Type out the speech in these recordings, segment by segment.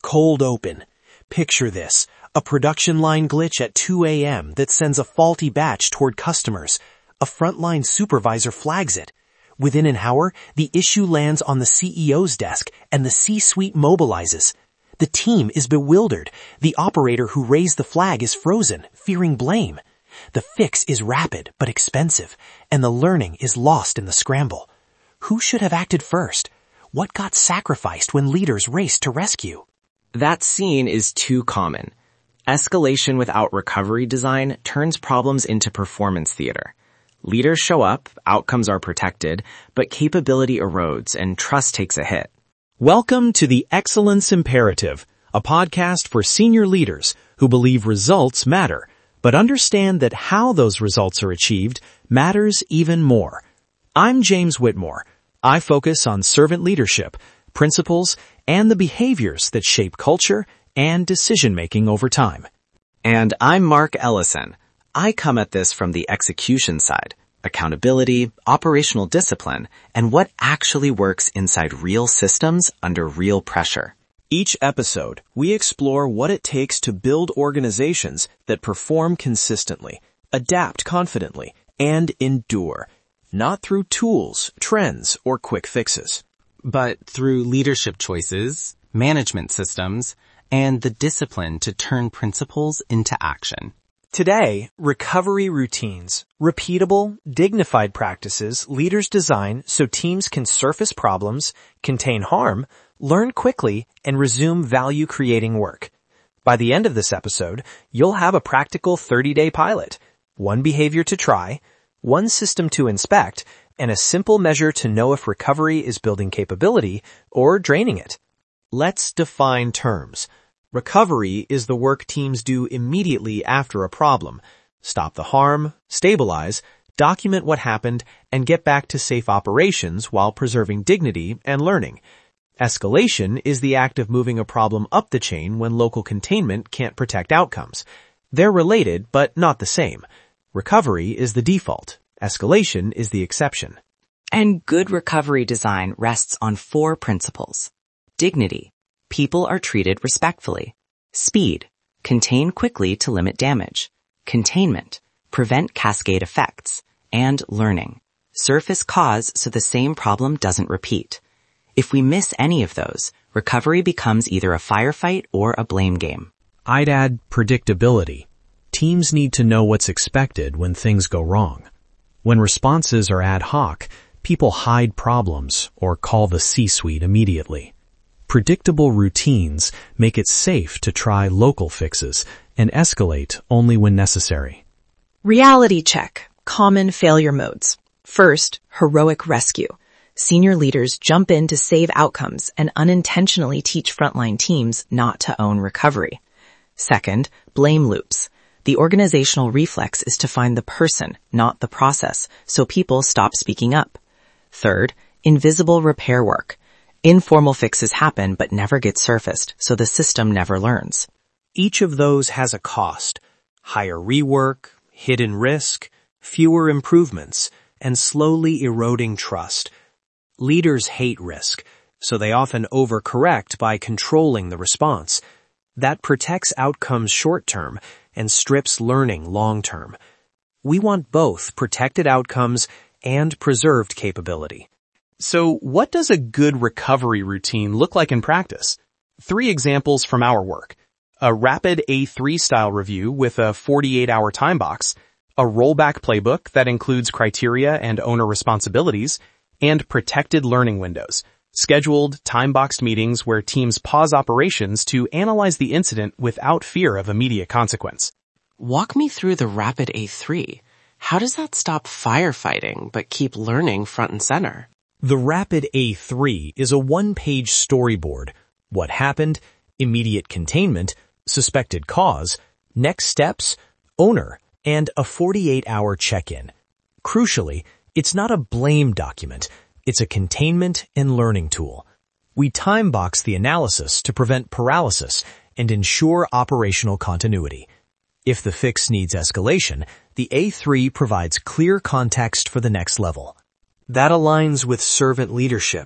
cold open. Picture this, a production line glitch at 2 a.m. that sends a faulty batch toward customers. A frontline supervisor flags it. Within an hour, the issue lands on the CEO's desk and the C-suite mobilizes. The team is bewildered. The operator who raised the flag is frozen, fearing blame. The fix is rapid but expensive, and the learning is lost in the scramble. Who should have acted first? What got sacrificed when leaders raced to rescue? That scene is too common. Escalation without recovery design turns problems into performance theater. Leaders show up, outcomes are protected, but capability erodes and trust takes a hit. Welcome to the Excellence Imperative, a podcast for senior leaders who believe results matter, but understand that how those results are achieved matters even more. I'm James Whitmore. I focus on servant leadership, principles, and the behaviors that shape culture and decision-making over time. And I'm Mark Ellison. I come at this from the execution side, accountability, operational discipline, and what actually works inside real systems under real pressure. Each episode, we explore what it takes to build organizations that perform consistently, adapt confidently, and endure, not through tools, trends, or quick fixes, but through leadership choices, management systems, and the discipline to turn principles into action. Today, recovery routines, repeatable, dignified practices leaders design so teams can surface problems, contain harm, learn quickly, and resume value-creating work. By the end of this episode, you'll have a practical 30-day pilot, one behavior to try, one system to inspect, and a simple measure to know if recovery is building capability or draining it. Let's define terms. Recovery is the work teams do immediately after a problem. Stop the harm, stabilize, document what happened, and get back to safe operations while preserving dignity and learning. Escalation is the act of moving a problem up the chain when local containment can't protect outcomes. They're related, but not the same. Recovery is the default. Escalation is the exception. And good recovery design rests on 4 principles. Dignity. People are treated respectfully. Speed. Contain quickly to limit damage. Containment. Prevent cascade effects. And learning. Surface cause so the same problem doesn't repeat. If we miss any of those, recovery becomes either a firefight or a blame game. I'd add predictability. Teams need to know what's expected when things go wrong. When responses are ad hoc, people hide problems or call the C-suite immediately. Predictable routines make it safe to try local fixes and escalate only when necessary. Reality check. Common failure modes. First, heroic rescue. Senior leaders jump in to save outcomes and unintentionally teach frontline teams not to own recovery. Second, blame loops. The organizational reflex is to find the person, not the process, so people stop speaking up. Third, invisible repair work. Informal fixes happen but never get surfaced, so the system never learns. Each of those has a cost. Higher rework, hidden risk, fewer improvements, and slowly eroding trust. Leaders hate risk, so they often overcorrect by controlling the response. That protects outcomes short-term and strips learning long-term. We want both protected outcomes and preserved capability. So what does a good recovery routine look like in practice? 3 examples from our work. A rapid A3 style review with a 48-hour time box, a rollback playbook that includes criteria and owner responsibilities, and protected learning windows, scheduled, time-boxed meetings where teams pause operations to analyze the incident without fear of immediate consequence. Walk me through the rapid A3. How does that stop firefighting but keep learning front and center? The rapid A3 is a 1-page storyboard. What happened, immediate containment, suspected cause, next steps, owner, and a 48-hour check-in. Crucially, it's not a blame document. It's a containment and learning tool. We time-box the analysis to prevent paralysis and ensure operational continuity. If the fix needs escalation, the A3 provides clear context for the next level. That aligns with servant leadership.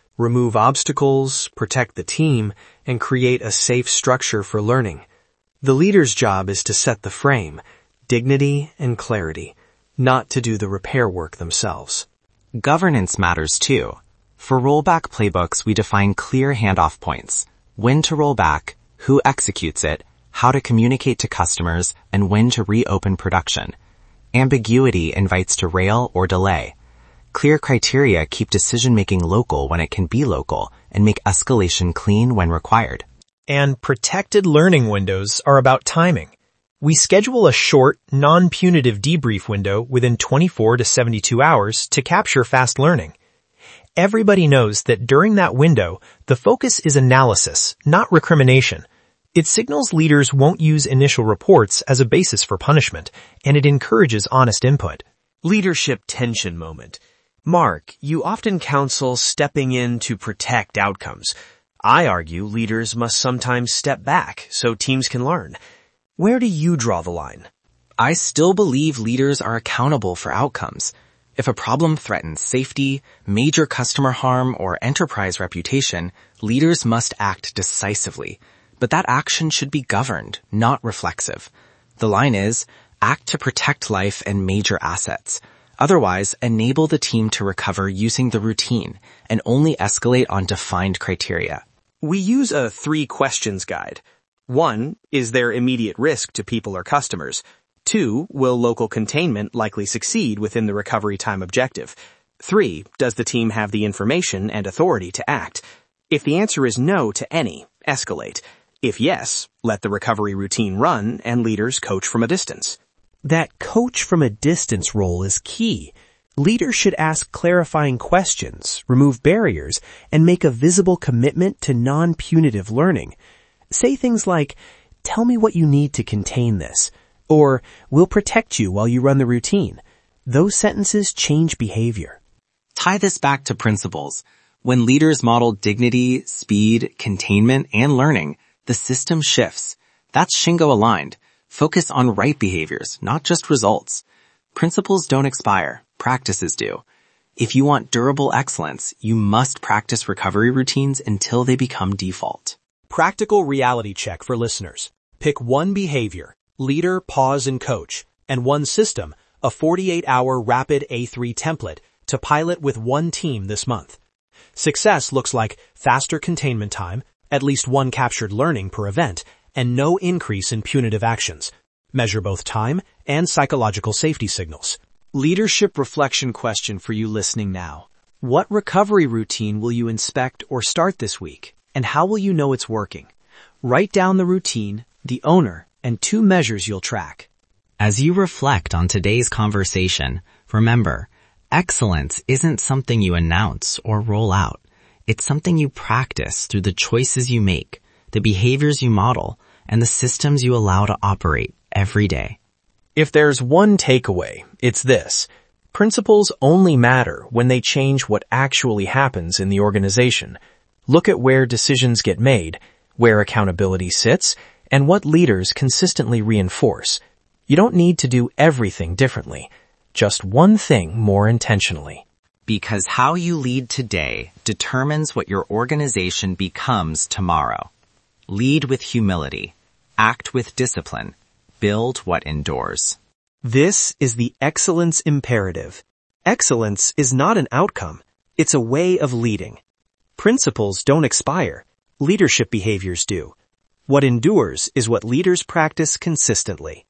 remove obstacles, protect the team, and create a safe structure for learning. The leader's job is to set the frame, dignity and clarity, not to do the repair work themselves. Governance matters too. For rollback playbooks, we define clear handoff points: when to roll back, who executes it, how to communicate to customers, and when to reopen production. Ambiguity invites derail or delay. Clear criteria keep decision-making local when it can be local and make escalation clean when required. And protected learning windows are about timing. We schedule a short, non-punitive debrief window within 24 to 72 hours to capture fast learning. Everybody knows that during that window, the focus is analysis, not recrimination. It signals leaders won't use initial reports as a basis for punishment, and it encourages honest input. Leadership tension moment. Mark, you often counsel stepping in to protect outcomes. I argue leaders must sometimes step back so teams can learn. Where do you draw the line? I still believe leaders are accountable for outcomes. If a problem threatens safety, major customer harm, or enterprise reputation, leaders must act decisively. But that action should be governed, not reflexive. The line is, act to protect life and major assets. Otherwise, enable the team to recover using the routine and only escalate on defined criteria. We use a 3 questions guide. 1, is there immediate risk to people or customers? 2, will local containment likely succeed within the recovery time objective? 3, does the team have the information and authority to act? If the answer is no to any, escalate. If yes, let the recovery routine run and leaders coach from a distance. That coach from a distance role is key. Leaders should ask clarifying questions, remove barriers, and make a visible commitment to non-punitive learning. Say things like, tell me what you need to contain this, or we'll protect you while you run the routine. Those sentences change behavior. Tie this back to principles. When leaders model dignity, speed, containment, and learning, the system shifts. That's Shingo aligned. Focus on right behaviors, not just results. Principles don't expire. Practices do. If you want durable excellence, you must practice recovery routines until they become default. Practical reality check for listeners. Pick one behavior, leader, pause, and coach, and one system, a 48-hour rapid A3 template, to pilot with one team this month. Success looks like faster containment time, at least one captured learning per event, and no increase in punitive actions. Measure both time and psychological safety signals. Leadership reflection question for you listening now. What recovery routine will you inspect or start this week, and how will you know it's working? Write down the routine, the owner, and 2 measures you'll track. As you reflect on today's conversation, remember, excellence isn't something you announce or roll out. It's something you practice through the choices you make, the behaviors you model, and the systems you allow to operate every day. If there's one takeaway, it's this. Principles only matter when they change what actually happens in the organization. Look at where decisions get made, where accountability sits, and what leaders consistently reinforce. You don't need to do everything differently, just one thing more intentionally. Because how you lead today determines what your organization becomes tomorrow. Lead with humility. Act with discipline. Build what endures. This is the Excellence Imperative. Excellence is not an outcome. It's a way of leading. Principles don't expire. Leadership behaviors do. What endures is what leaders practice consistently.